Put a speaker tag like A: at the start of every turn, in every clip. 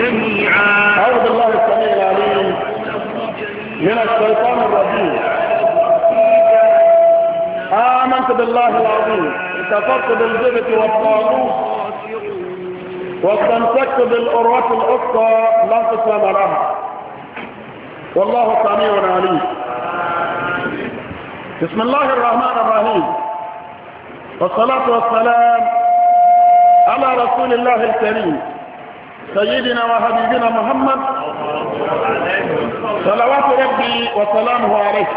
A: جميعا.
B: أعوذ بالله السميع العليم من الشيطان الرجيم. آمنت بالله العظيم كفرت بالجبت والطاغوت واستمسكت بالعروة الأخرى لا انقسام لها والله سميع عليم. بسم الله الرحمن الرحيم والصلاة والسلام على رسول الله الكريم سيدنا وحبيبنا محمد صلوات ربي وسلامه عليه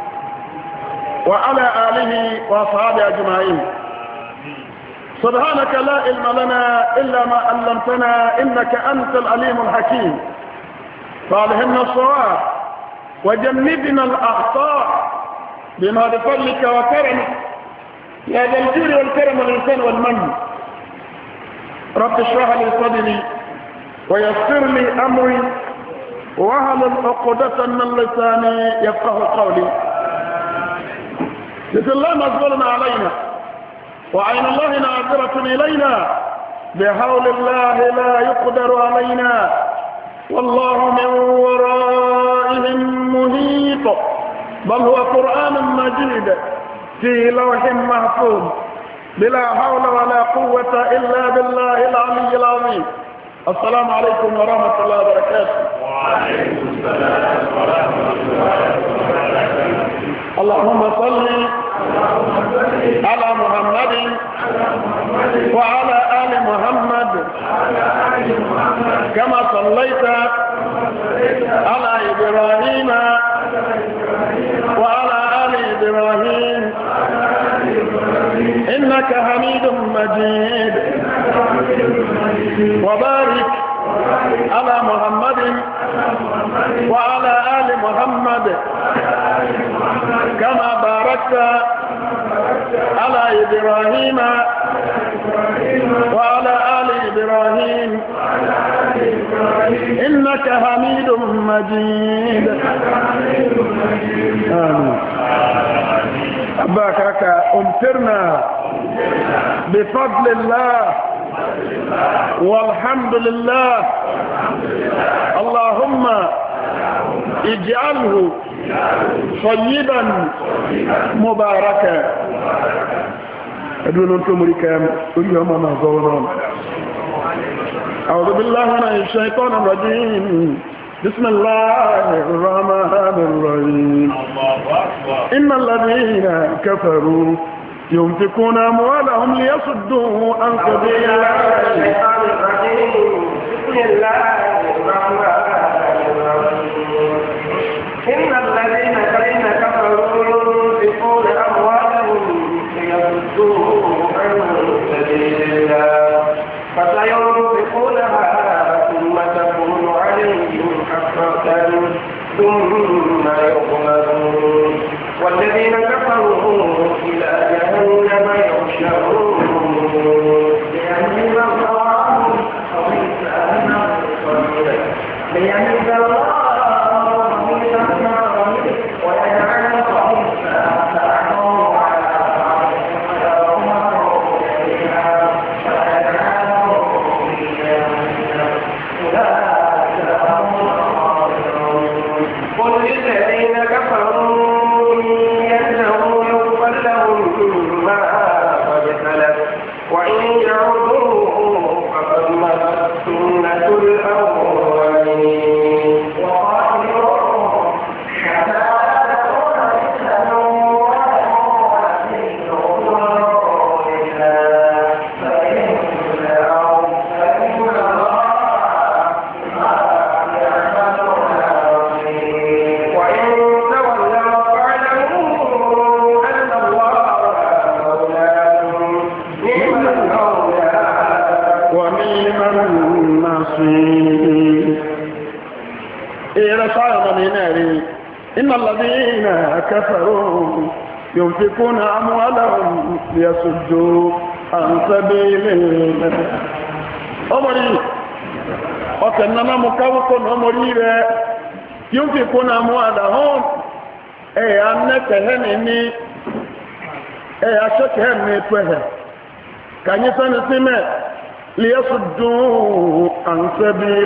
B: وعلى آله وأصحابه أجمعين. سبحانك لا علم لنا إلا ما علمتنا إنك أنت العليم الحكيم. فألهمنا الصواب وجنبنا الأخطاء بما بفضلك وكرمك يا ذا الجود والكرم والإحسان والمن. رب اشرح لي صدري ويسر لي أمري واحلل عقدة من لساني يفقه قولي. بسم الله مزبول علينا وعين الله ناظرة إلينا بحول الله لا يقدر علينا والله من ورائهم محيط بل هو قرآن مجيد في لوح محفوظ بلا حول ولا قوة إلا بالله العلي العظيم. السلام عليكم ورحمة الله وبركاته.
A: وعليكم السلام ورحمة الله وبركاته.
B: اللهم صل على محمد وعلى آل محمد كما صليت على إبراهيم وعلى آل إبراهيم إنك حميد مجيد. وبارك على محمد وعلى آل محمد كما باركت على إبراهيم وعلى آل إبراهيم إنك حميد مجيد. آمين. أباك أمطرنا بفضل الله والحمد لله. اللهم اجعله طيبا مباركا. أدون أنتم مريكا اليوم ما زورون. أعوذ بالله من الشيطان الرجيم. بسم الله الرحمن الرحيم. إن الذين كفروا ينفقون أموالهم ليصدوا عن سبيل الله.
C: بسم الله الرحمن الرحيم. إن الذين كفروا ينفقون أموالهم ليصدوا عن سبيل الله فسينفقونها ثم تكون عليهم حسرة ثم يغلبون والذين كفروا إلى جهنم يحشرون. ليميز الله
B: إن الذين كفروا ينفقون أموالهم ليصدوا عن سبيل الله. أمري أكننا مكوكون أمري ينفقون أموالهم أنك هنني أشك هنني فيه كان يسنسمه ليصدوا عن سبيل